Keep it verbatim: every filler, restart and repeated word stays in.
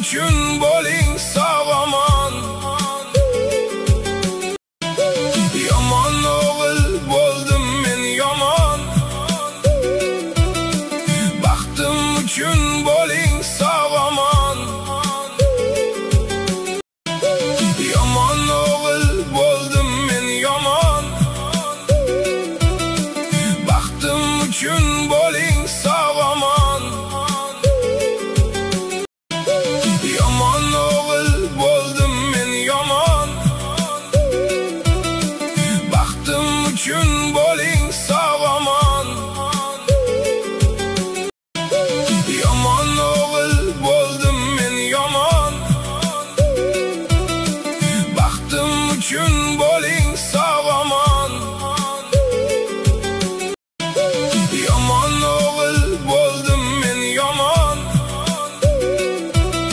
uchun bo'ling sog'-omon. Yomon o'g'il bo'ldim men yomon. Baxtim uchun bo'ling sog'-omon. Yomon o'g'il bo'ldim men yomon. Baxtim uchun bo'ling sog'-omon. Yomon o'g'il bo'ldim men yomon. Baxtim uchun